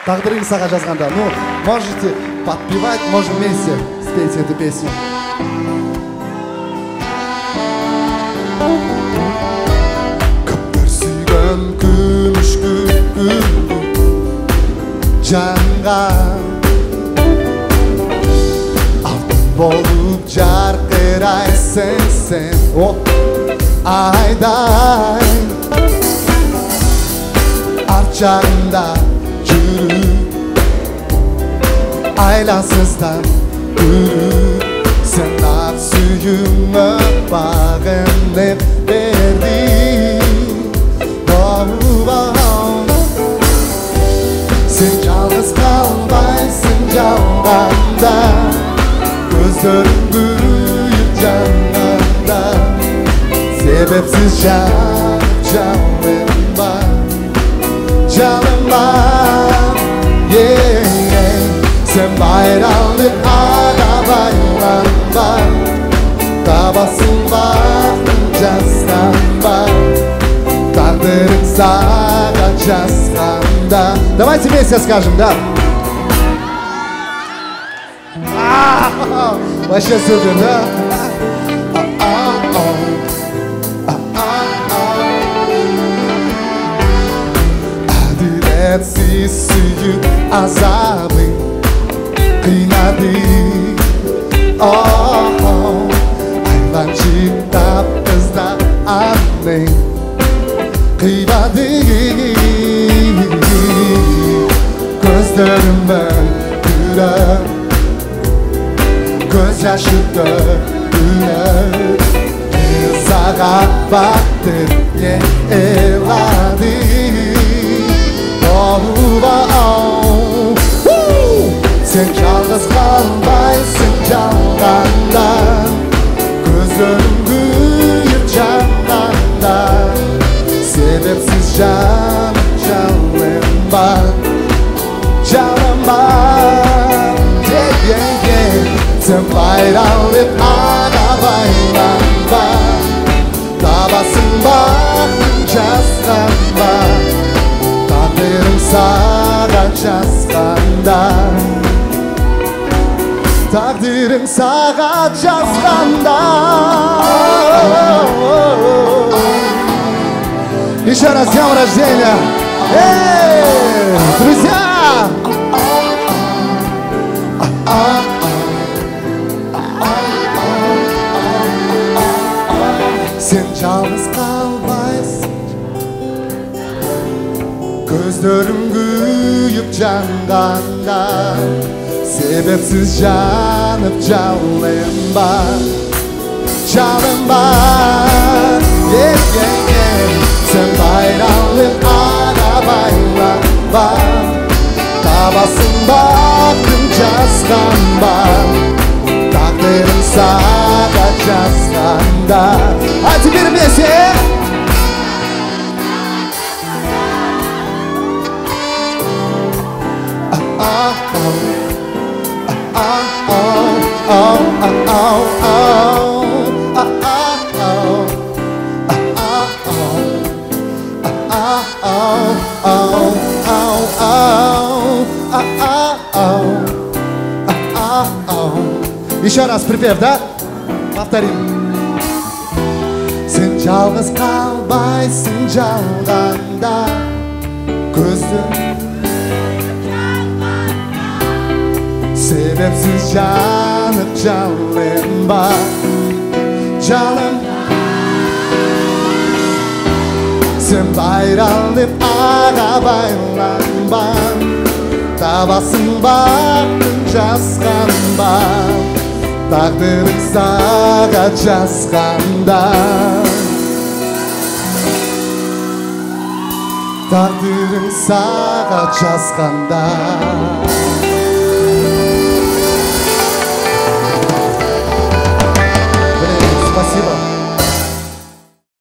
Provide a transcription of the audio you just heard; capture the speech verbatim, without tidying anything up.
Тағдырың саға жазғанда. Ну, можете подпевать, можем вместе спеть эту песню. Көптер сүйген күміш күн жанған алтын болып жарқырайсың сен, о, айдай арт жағында жүріп айласыздан үріп сен ақ сүйіме бағынып бердің. Сен жалғыз қалмайсың жалғанда, көздерің күйіп жанғанда, себепсіз жанып жалынба, жалынба. Sen bayrağlık ağa baylanma, табасың бақтың жастанба, тағдырың саға жазғанда. Давайте вместе скажем, да? Вообще супер, да? Әділетсіз сүйіп азабың қинады, айланшық тапқызда анның қимады. Көздеріммен күріп, көз жашы төгіліп, саған бақтыр елады. Sen жалғыз қалмайсың жалғанда, көзің күйіп жанғанда, себепсіз жанып жалынба, жалынба. Sen bayrağlık ağa baylanба, табасың бақтың жазғанда, тағдырың саға жазғанда, тағдырың саға жазғанда. Еще раз с днем рождения! Эй, друзья! Sen жалғыз қалмайсың, көздерің күйіп жанғанда, себепсіз жанып жалынба, жалынба. Sen bayrağlık ağa baylanба, табасың бақтың жазғанда, тағдырың саға жазғанда. А теперь вместе! Еще раз припев, да? Повторим. Sen жалғыз қалмайсың жалғанда, көзің себепсіз жанып жалынба, жалынба. Sen bayrağlık ağa baylanба, табасың бақтың жазғанда, тағдырың саға жазғанда, тағдырың саға жазғанда.